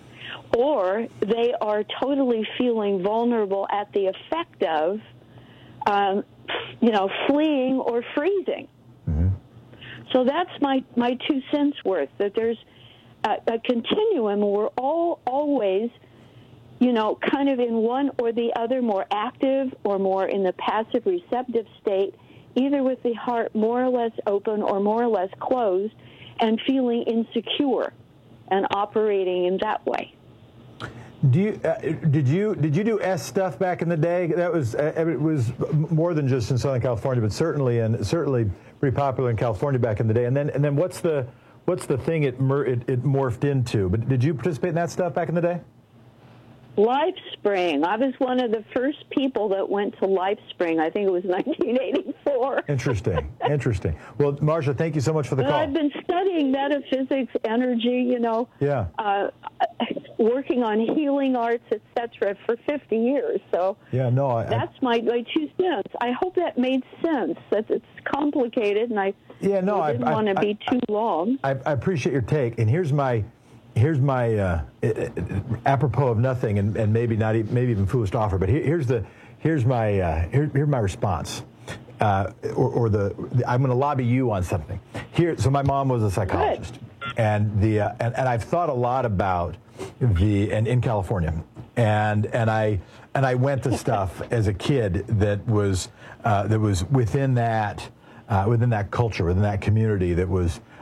or they are totally feeling vulnerable at the effect of, um, you know, fleeing or freezing. Mm-hmm. So that's my, my two cents worth, that there's a, a continuum where we're all always, you know, kind of in one or the other, more active or more in the passive receptive state, either with the heart more or less open or more or less closed, and feeling insecure and operating in that way. Do you uh, did you did you do S stuff back in the day? That was uh, it was more than just in Southern California, but certainly and certainly pretty popular in California back in the day. And then and then what's the what's the thing it mer- it, it morphed into? But did you participate in that stuff back in the day? LifeSpring. I was one of the first people that went to LifeSpring. I think it was nineteen eighty-four. Interesting. Interesting. Well, Marcia, thank you so much for the but call. I've been studying metaphysics, energy, you know, yeah, uh, working on healing arts, et cetera, for fifty years. So yeah, no, I, that's my, my two cents. I hope that made sense. That it's complicated, and I yeah, no, didn't I, want to I, be too long. I, I appreciate your take, and here's my. Here's my uh, apropos of nothing, and, and maybe not, even, maybe even foolish to offer. But here, here's the, here's my, uh, here, here's my response, uh, or, or the, the I'm going to lobby you on something. Here, so my mom was a psychologist, Good. and the, uh, and, and I've thought a lot about the, and in California, and and I, and I went to stuff as a kid that was, uh, that was within that, uh, within that culture, within that community that was.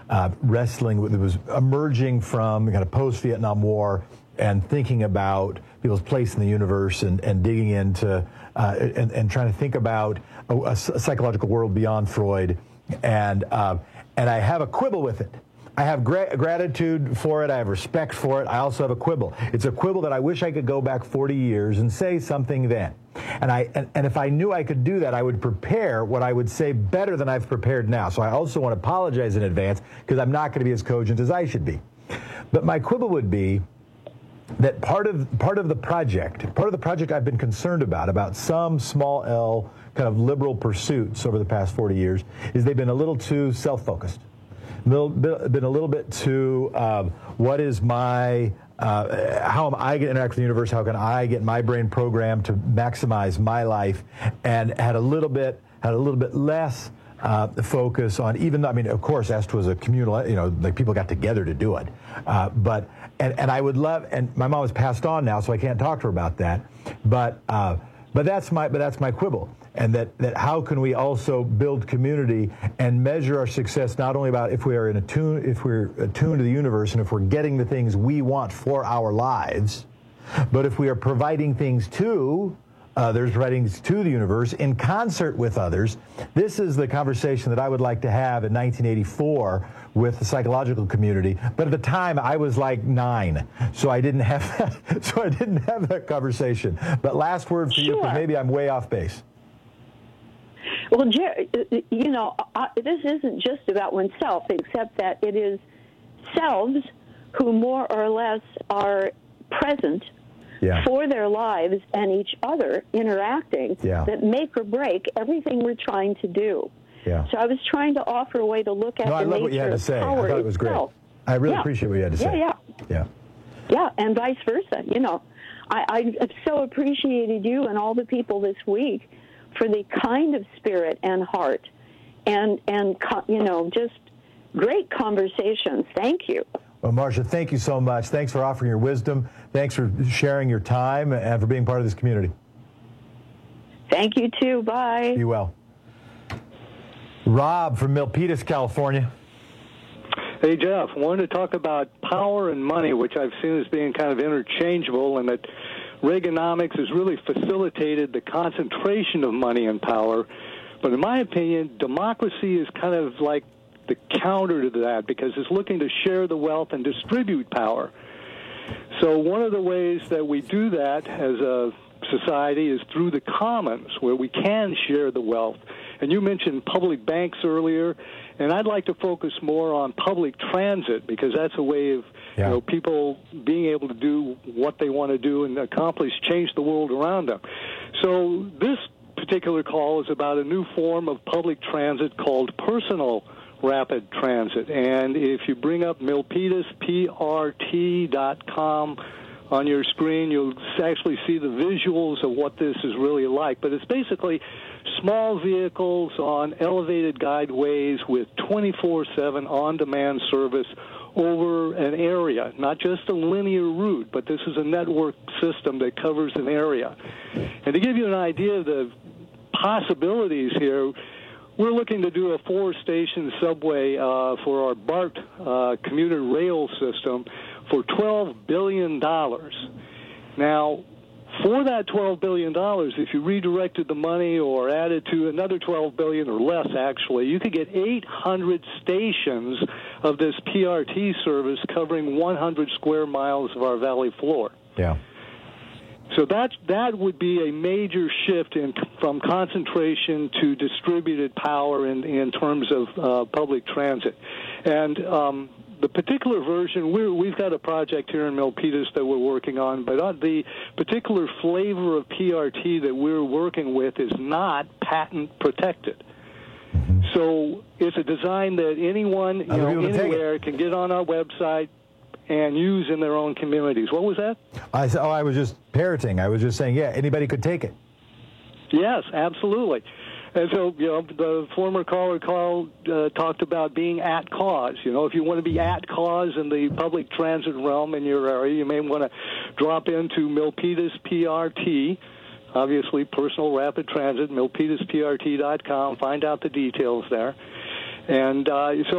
uh, wrestling with, it was emerging from kind of post-Vietnam War and thinking about people's place in the universe and, and digging into uh, and, and trying to think about a, a psychological world beyond Freud. And uh, and I have a quibble with it. I have gra- gratitude for it. I have respect for it. I also have a quibble. It's a quibble that I wish I could go back forty years and say something then. And I and, and if I knew I could do that, I would prepare what I would say better than I've prepared now. So I also want to apologize in advance because I'm not going to be as cogent as I should be. But my quibble would be that part of part of the project, part of the project I've been concerned about, about some small L kind of liberal pursuits over the past forty years, is they've been a little too self-focused. Been a little bit too, um, what is my, uh, how am I going to interact with the universe? How can I get my brain programmed to maximize my life? And had a little bit, had a little bit less uh, focus on, even though, I mean, of course, E S T was a communal, you know, like people got together to do it. Uh, but, and, and I would love, and my mom has passed on now, so I can't talk to her about that. But, uh, but that's my, but that's my quibble. And that, that how can we also build community and measure our success not only about if we are in attune, if we're attuned to the universe and if we're getting the things we want for our lives, but if we are providing things to others, providing things to the universe in concert with others. This is the conversation that I would like to have in nineteen eighty-four with the psychological community. But at the time, I was like nine, so I didn't have that, so I didn't have that conversation. But last word for sure. you, because maybe I'm way off base. Well, Jerry, you know, I, this isn't just about oneself, except that it is selves who more or less are present yeah. for their lives and each other interacting yeah. that make or break everything we're trying to do. Yeah. So I was trying to offer a way to look at no, the I love nature what you had to of say. I power thought it was great. itself. I really yeah. appreciate what you had to say. Yeah, yeah. Yeah. Yeah, and vice versa. You know, I, I have so appreciated you and all the people this week for the kind of spirit and heart and, and you know, just great conversations. Thank you. Well, Marcia, thank you so much. Thanks for offering your wisdom. Thanks for sharing your time and for being part of this community. Thank you, too. Bye. Be well. Rob from Milpitas, California. Hey, Jeff. I wanted to talk about power and money, which I've seen as being kind of interchangeable, and that Reaganomics has really facilitated the concentration of money and power. But in my opinion, democracy is kind of like the counter to that because it's looking to share the wealth and distribute power. So one of the ways that we do that as a society is through the commons, where we can share the wealth. And you mentioned public banks earlier, and I'd like to focus more on public transit because that's a way of yeah. you know, people being able to do what they want to do and accomplish, change the world around them. So this particular call is about a new form of public transit called personal rapid transit. And if you bring up Milpitas P R T dot com on your screen, you'll actually see the visuals of what this is really like. But it's basically small vehicles on elevated guideways with twenty-four seven on-demand service over an area, not just a linear route, but this is a network system that covers an area. And to give you an idea of the possibilities here, we're looking to do a four-station subway uh, for our BART uh, commuter rail system for twelve billion dollars. Now, for that twelve billion dollars, if you redirected the money or added to another twelve billion dollars or less, actually, you could get eight hundred stations of this P R T service covering one hundred square miles of our valley floor. Yeah. So that that would be a major shift in from concentration to distributed power in, in terms of uh, public transit. And um, the particular version, we're, we've got a project here in Milpitas that we're working on, but uh, the particular flavor of P R T that we're working with is not patent protected. Mm-hmm. So it's a design that anyone, you know, anywhere can get on our website and use in their own communities. What was that? I said, oh, I was just parroting. I was just saying, yeah, anybody could take it. Yes, absolutely. And so, you know, the former caller called, uh, talked about being at cause. You know, if you want to be at cause in the public transit realm in your area, you may want to drop into Milpitas P R T, obviously personal rapid transit, Milpitas P R T dot com, find out the details there. And uh, so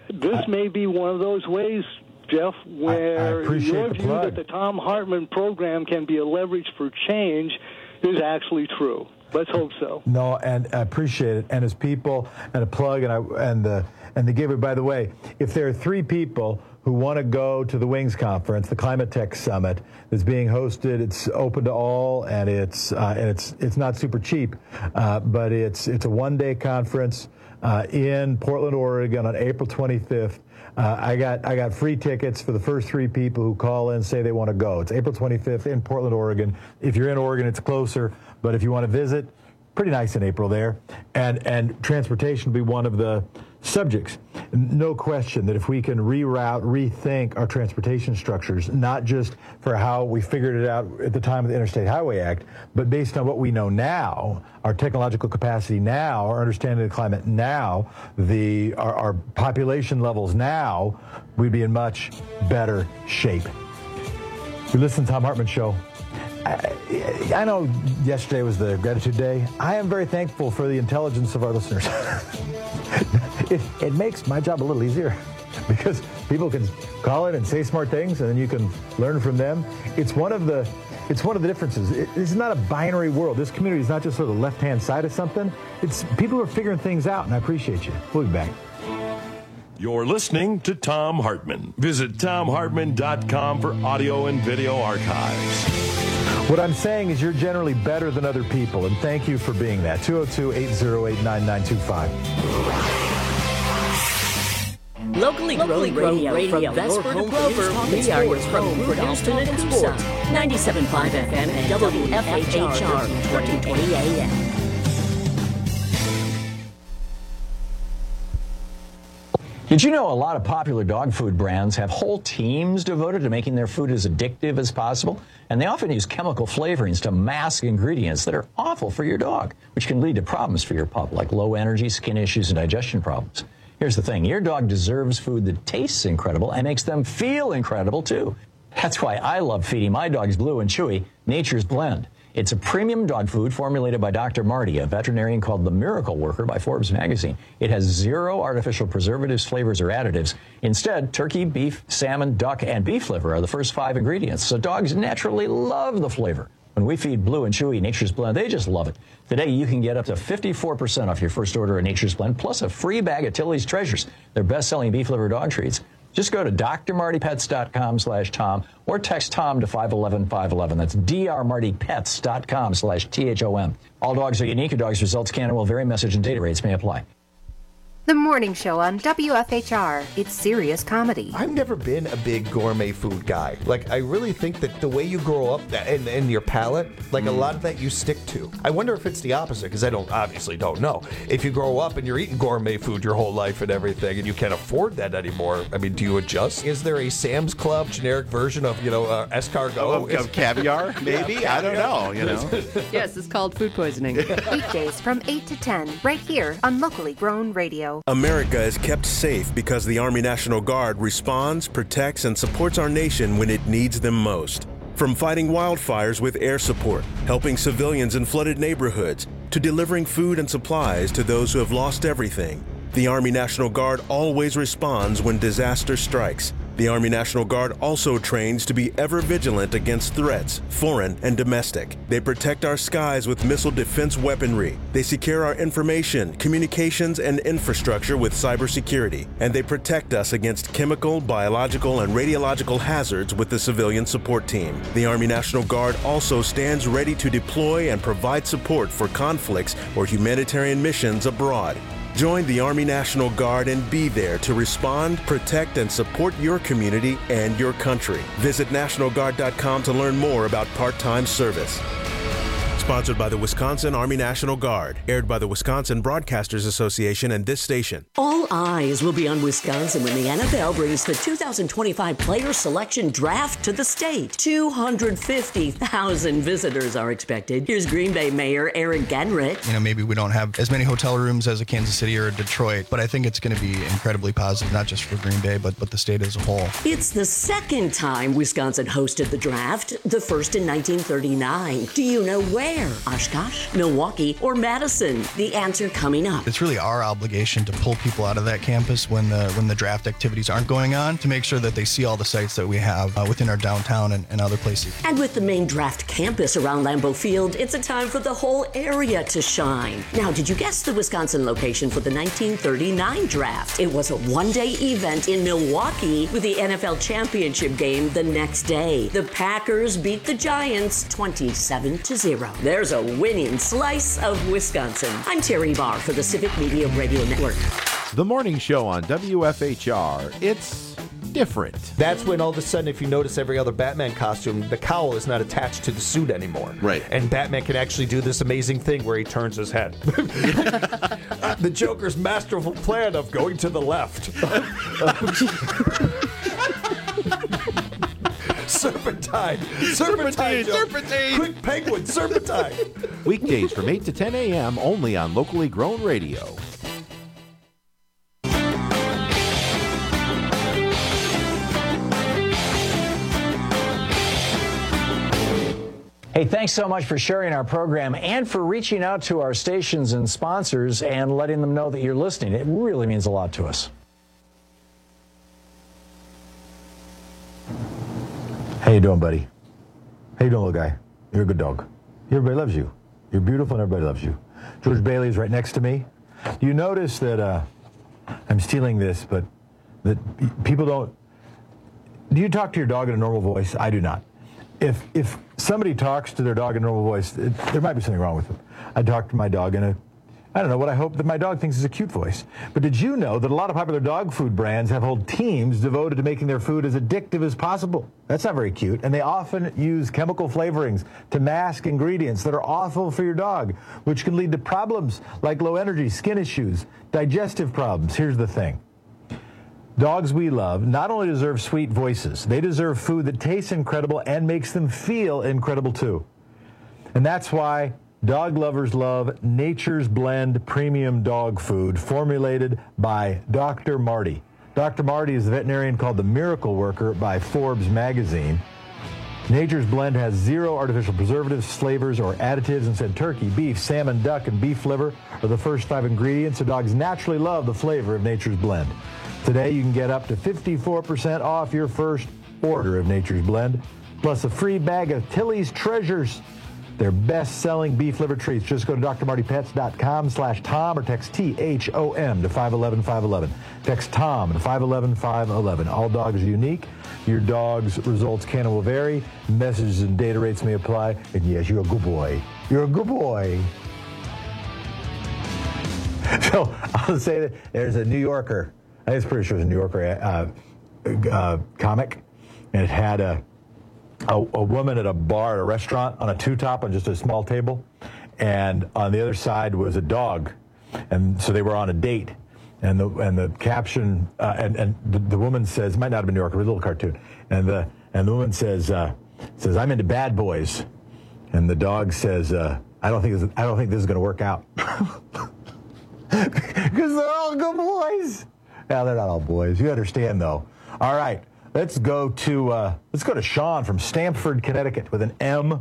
this may be one of those ways, Jeff, where I, I appreciate your the view plug. that the Tom Hartman program can be a leverage for change is actually true. Let's hope so. No, and I appreciate it. And as people, and a plug, and I and the and the giver. By the way, if there are three people who want to go to the Wings Conference, the Climate Tech Summit that's being hosted, it's open to all, and it's uh, and it's it's not super cheap, uh, but it's it's a one-day conference uh, in Portland, Oregon, on April twenty-fifth. Uh, I got I got free tickets for the first three people who call in and say they want to go. It's April twenty-fifth in Portland, Oregon. If you're in Oregon, it's closer, but if you want to visit, pretty nice in April there. And and transportation will be one of the subjects. No question that if we can reroute, rethink our transportation structures, not just for how we figured it out at the time of the Interstate Highway Act, but based on what we know now, our technological capacity now, our understanding of the climate now, the our, our population levels now, we'd be in much better shape. We listen to the Tom Hartman Show. I, I know yesterday was the Gratitude Day. I am very thankful for the intelligence of our listeners. it, it makes my job a little easier because people can call in and say smart things, and then you can learn from them. It's one of the it's one of the differences. It, it's not a binary world. This community is not just sort of the left-hand side of something. It's people who are figuring things out, and I appreciate you. We'll be back. You're listening to Tom Hartman. Visit tom hartman dot com for audio and video archives. What I'm saying is you're generally better than other people, and thank you for being that. two oh two, eight oh eight, nine nine two five. Locally grown Locally radio, radio from Vesper to Grover. We are your from Rudolph to Nakusa. ninety-seven point five F M and W F H R, thirteen twenty A M. Did you know a lot of popular dog food brands have whole teams devoted to making their food as addictive as possible? And they often use chemical flavorings to mask ingredients that are awful for your dog, which can lead to problems for your pup, like low energy, skin issues, and digestion problems. Here's the thing. Your dog deserves food that tastes incredible and makes them feel incredible, too. That's why I love feeding my dogs Blue and Chewy Nature's Blend. It's a premium dog food formulated by Doctor Marty, a veterinarian called the Miracle Worker by Forbes magazine. It has zero artificial preservatives, flavors, or additives. Instead, turkey, beef, salmon, duck, and beef liver are the first five ingredients, so dogs naturally love the flavor. When we feed Blue and Chewy Nature's Blend, they just love it. Today, you can get up to fifty-four percent off your first order of Nature's Blend, plus a free bag of Tilly's Treasures, their best-selling beef liver dog treats. Just go to d r marty pets dot com slash Tom or text Tom to five one one, five one one. That's d r marty pets dot com slash T H O M. All dogs are unique. A dog's results can and will vary. Message and data rates may apply. The Morning Show on W F H R. It's serious comedy. I've never been a big gourmet food guy. Like, I really think that the way you grow up and, and your palate, like mm. a lot of that you stick to. I wonder if it's the opposite, because I don't obviously don't know. If you grow up and you're eating gourmet food your whole life and everything, and you can't afford that anymore, I mean, do you adjust? Is there a Sam's Club generic version of, you know, uh, escargot? Of, of caviar, maybe? Yeah, I don't know, you know. Yes, it's called food poisoning. Weekdays from eight to ten, right here on Locally Grown Radio. America is kept safe because the Army National Guard responds, protects, and supports our nation when it needs them most. From fighting wildfires with air support, helping civilians in flooded neighborhoods, to delivering food and supplies to those who have lost everything, the Army National Guard always responds when disaster strikes. The Army National Guard also trains to be ever vigilant against threats, foreign and domestic. They protect our skies with missile defense weaponry. They secure our information, communications, and infrastructure with cybersecurity. And they protect us against chemical, biological, and radiological hazards with the civilian support team. The Army National Guard also stands ready to deploy and provide support for conflicts or humanitarian missions abroad. Join the Army National Guard and be there to respond, protect, and support your community and your country. Visit National Guard dot com to learn more about part-time service. Sponsored by the Wisconsin Army National Guard. Aired by the Wisconsin Broadcasters Association and this station. All eyes will be on Wisconsin when the N F L brings the two thousand twenty-five Player Selection Draft to the state. two hundred fifty thousand visitors are expected. Here's Green Bay Mayor Eric Genrich. You know, maybe we don't have as many hotel rooms as a Kansas City or a Detroit, but I think it's going to be incredibly positive, not just for Green Bay, but, but the state as a whole. It's the second time Wisconsin hosted the draft, the first in nineteen thirty-nine. Do you know where Where? Oshkosh, Milwaukee, or Madison? The answer coming up. It's really our obligation to pull people out of that campus when the when the draft activities aren't going on, to make sure that they see all the sites that we have uh, within our downtown and, and other places. And with the main draft campus around Lambeau Field, it's a time for the whole area to shine. Now, did you guess the Wisconsin location for the nineteen thirty-nine draft? It was a one-day event in Milwaukee with the N F L championship game the next day. The Packers beat the Giants twenty-seven to zero. There's a winning slice of Wisconsin. I'm Terry Barr for the Civic Media Radio Network. The morning show on W F H R. It's different. That's when all of a sudden, if you notice every other Batman costume, the cowl is not attached to the suit anymore. Right. And Batman can actually do this amazing thing where he turns his head. The Joker's masterful plan of going to the left. Serpentine. Serpentine. Serpentine. Quick penguin. Serpentine. Weekdays from eight to ten a.m. only on Locally Grown Radio. Hey, thanks so much for sharing our program and for reaching out to our stations and sponsors and letting them know that you're listening. It really means a lot to us. How you doing, buddy? How you doing, little guy? You're a good dog. Everybody loves you. You're beautiful and everybody loves you. George Bailey is right next to me. Do you notice that uh, I'm stealing this, but that people don't... Do you talk to your dog in a normal voice? I do not. If if somebody talks to their dog in a normal voice, it, there might be something wrong with them. I talk to my dog in a, I don't know, what I hope that my dog thinks is a cute voice. But did you know that a lot of popular dog food brands have whole teams devoted to making their food as addictive as possible? That's not very cute. And they often use chemical flavorings to mask ingredients that are awful for your dog, which can lead to problems like low energy, skin issues, digestive problems. Here's the thing. Dogs we love not only deserve sweet voices, they deserve food that tastes incredible and makes them feel incredible too. And that's why dog lovers love Nature's Blend premium dog food formulated by Doctor Marty. Doctor Marty is the veterinarian called the Miracle Worker by Forbes magazine. Nature's Blend has zero artificial preservatives, flavors, or additives. Instead, turkey, beef, salmon, duck, and beef liver are the first five ingredients, so dogs naturally love the flavor of Nature's Blend. Today, you can get up to fifty-four percent off your first order of Nature's Blend, plus a free bag of Tilly's Treasures, their best-selling beef liver treats. Just go to drmartypets.com slash Tom or text T H O M to five one one five one one. Text Tom to five one one five one one. All dogs are unique. Your dog's results can and will vary. Messages and data rates may apply. And yes, you're a good boy. You're a good boy. So I'll say that there's a New Yorker. I think it's pretty sure it's a New Yorker uh, uh, comic, and it had a, a a woman at a bar at a restaurant on a two-top on just a small table, and on the other side was a dog, and so they were on a date, and the and the caption uh, and and the, the woman says, it might not have been New Yorker, it was a little cartoon, and the and the woman says uh, says I'm into bad boys, and the dog says uh, I don't think this, I don't think this is going to work out because they're all good boys. Now, they're not all boys. You understand, though. All right, let's go to uh, let's go to Sean from Stamford, Connecticut, with an M.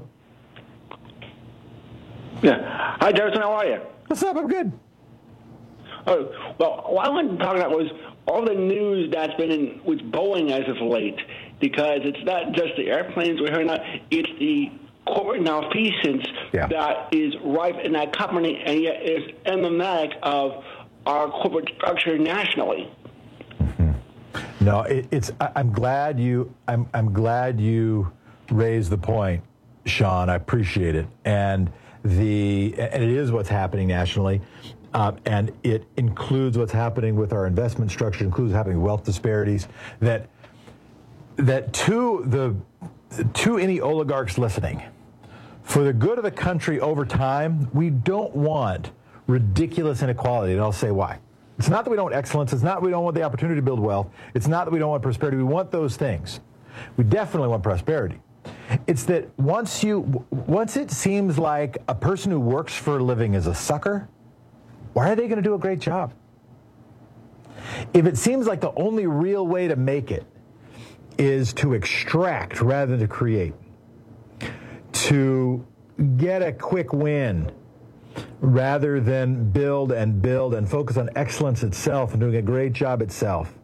Yeah. Hi, Jason. How are you? What's up? I'm good. Oh, well, what I wanted to talk about was all the news that's been in with Boeing as of late, because it's not just the airplanes we're hearing about, it's the corporate malfeasance yeah. that is rife in that company, and yet is emblematic of our corporate structure nationally. Mm-hmm. No, it, it's. I, I'm glad you. I'm. I'm glad you raised the point, Sean. I appreciate it, and the and it is what's happening nationally, uh, and it includes what's happening with our investment structure, includes happening wealth disparities. That that to the to any oligarchs listening, for the good of the country over time, we don't want ridiculous inequality, and I'll say why. It's not that we don't want excellence. It's not that we don't want the opportunity to build wealth. It's not that we don't want prosperity. We want those things. We definitely want prosperity. It's that once you, once it seems like a person who works for a living is a sucker, why are they going to do a great job? If it seems like the only real way to make it is to extract rather than to create, to get a quick win rather than build and build and focus on excellence itself and doing a great job itself,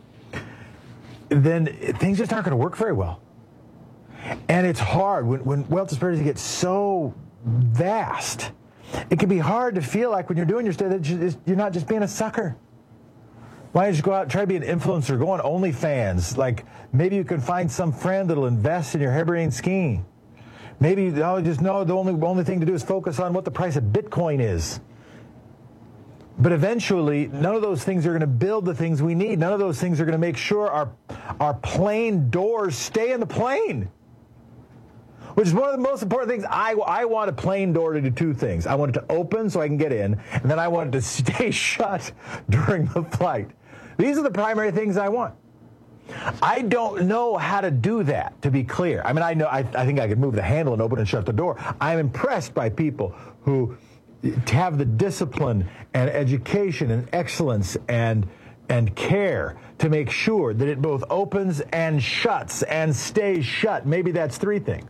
then things just aren't going to work very well. And it's hard when, when wealth disparities get so vast. It can be hard to feel like when you're doing your stuff that you're not just being a sucker. Why don't you just go out and try to be an influencer? Go on OnlyFans. Like, maybe you can find some friend that'll invest in your harebrained scheme. Maybe you know, just know the only, only thing to do is focus on what the price of Bitcoin is. But eventually, none of those things are going to build the things we need. None of those things are going to make sure our, our plane doors stay in the plane. Which is one of the most important things. I, I want a plane door to do two things. I want it to open so I can get in, and then I want it to stay shut during the flight. These are the primary things I want. I don't know how to do that, to be clear. I mean, I know I, I think I could move the handle and open and shut the door. I'm impressed by people who have the discipline and education and excellence and and care to make sure that it both opens and shuts and stays shut. Maybe that's three things.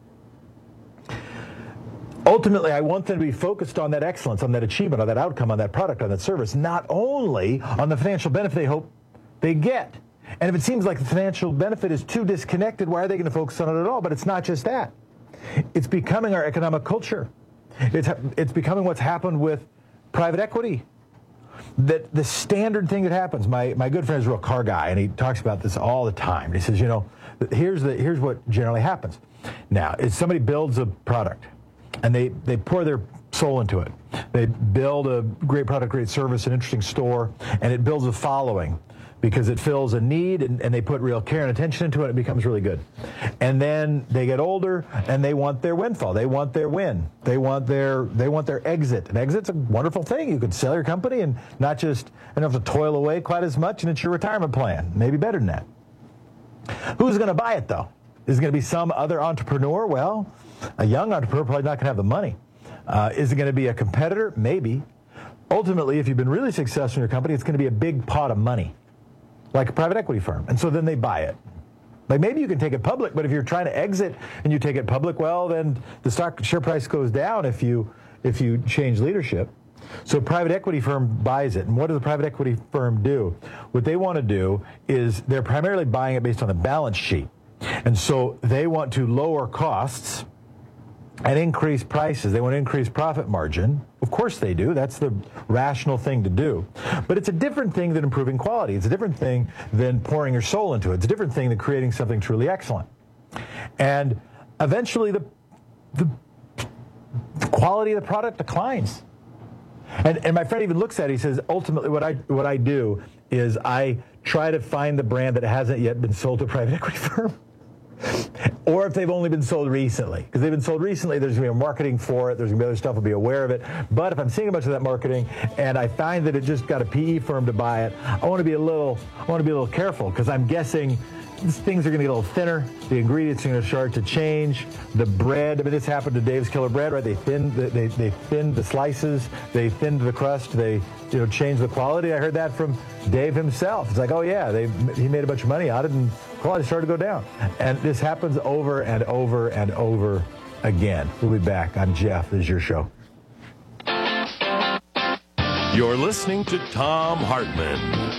Ultimately, I want them to be focused on that excellence, on that achievement, on that outcome, on that product, on that service, not only on the financial benefit they hope they get. And if it seems like the financial benefit is too disconnected, why are they going to focus on it at all? But it's not just that. It's becoming our economic culture. It's, it's becoming what's happened with private equity. That the standard thing that happens, my, my good friend is a real car guy, and he talks about this all the time. He says, you know, here's, the, here's what generally happens. Now, if somebody builds a product, and they, they pour their soul into it. They build a great product, great service, an interesting store, and it builds a following because it fills a need, and, and they put real care and attention into it, and it becomes really good. And then they get older, and they want their windfall. They want their win. They want their they want their exit. An exit's a wonderful thing. You could sell your company and not just and have to toil away quite as much, and it's your retirement plan. Maybe better than that. Who's going to buy it, though? Is it going to be some other entrepreneur? Well, a young entrepreneur probably not going to have the money. Uh, is it going to be a competitor? Maybe. Ultimately, if you've been really successful in your company, it's going to be a big pot of money, like a private equity firm. And so then they buy it. Like maybe you can take it public, but if you're trying to exit and you take it public, well, then the stock share price goes down if you if you change leadership. So a private equity firm buys it. And what does the private equity firm do? What they want to do is they're primarily buying it based on the balance sheet. And so they want to lower costs and increase prices. They want to increase profit margin. Of course they do. That's the rational thing to do. But it's a different thing than improving quality. It's a different thing than pouring your soul into it. It's a different thing than creating something truly excellent. And eventually the, the quality of the product declines. And, and my friend even looks at it, he says, ultimately what I, what I do is I try to find the brand that hasn't yet been sold to a private equity firm. Or if they've only been sold recently. Because they've been sold recently, there's going to be marketing for it. There's going to be other stuff. I'll be aware of it. But if I'm seeing a bunch of that marketing and I find that it just got a P E firm to buy it, I want to be a little, I want to be a little careful because I'm guessing things are going to get a little thinner. The ingredients are going to start to change. The bread, I mean, this happened to Dave's Killer Bread, right? They thinned, they they thinned the slices. They thinned the crust. They, you know, changed the quality. I heard that from Dave himself. It's like, oh yeah, they he made a bunch of money out of it, and quality started to go down. And this happens over and over and over again. We'll be back. I'm Jeff. This is your show. You're listening to Thom Hartmann.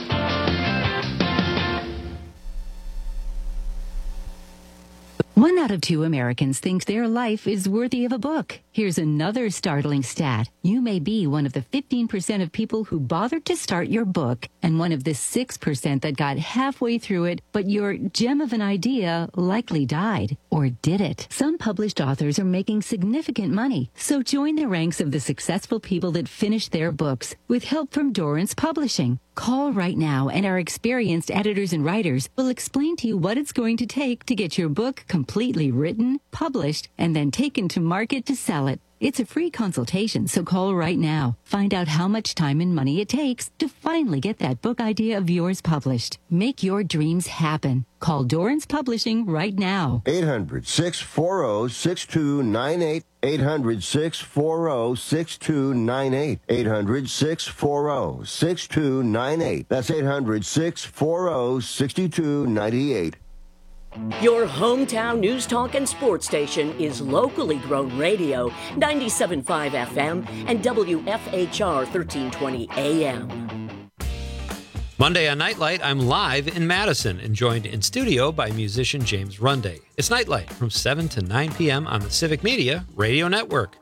One out of two Americans think their life is worthy of a book. Here's another startling stat. You may be one of the fifteen percent of people who bothered to start your book and one of the six percent that got halfway through it, but your gem of an idea likely died. Or did it? Some published authors are making significant money, so join the ranks of the successful people that finished their books with help from Dorrance Publishing. Call right now and our experienced editors and writers will explain to you what it's going to take to get your book completely written, published, and then taken to market to sell it. It's a free consultation, so call right now. Find out how much time and money it takes to finally get that book idea of yours published. Make your dreams happen. Call Dorrance Publishing right now. eight hundred, six four zero, six two nine eight. eight hundred, six four zero, six two nine eight. eight hundred, six four zero, six two nine eight. That's eight hundred, six four zero, six two nine eight. Your hometown news, talk, and sports station is locally grown radio, ninety-seven point five F M and W F H R thirteen twenty A M. Monday on Nightlight, I'm live in Madison and joined in studio by musician James Runday. It's Nightlight from seven to nine p.m. on the Civic Media Radio Network.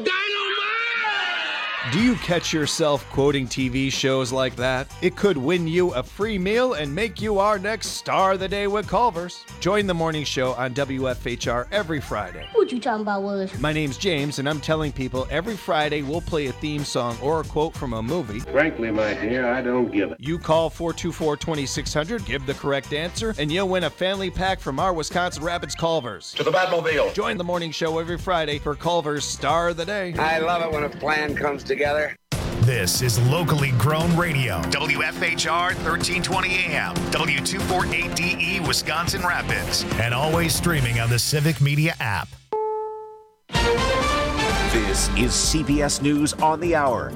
Do you catch yourself quoting T V shows like that? It could win you a free meal and make you our next star of the day with Culver's. Join the morning show on W F H R every Friday. What you talking about, Willis? My name's James, and I'm telling people every Friday we'll play a theme song or a quote from a movie. Frankly, my dear, I don't give it. You call four two four, two six zero zero, give the correct answer, and you'll win a family pack from our Wisconsin Rapids Culver's. To the Batmobile. Join the morning show every Friday for Culver's Star of the Day. I love it when a plan comes together. This is locally grown radio. W F H R thirteen twenty A M, W two forty-eight D E, Wisconsin Rapids, and always streaming on the Civic Media app. This is C B S News on the Hour,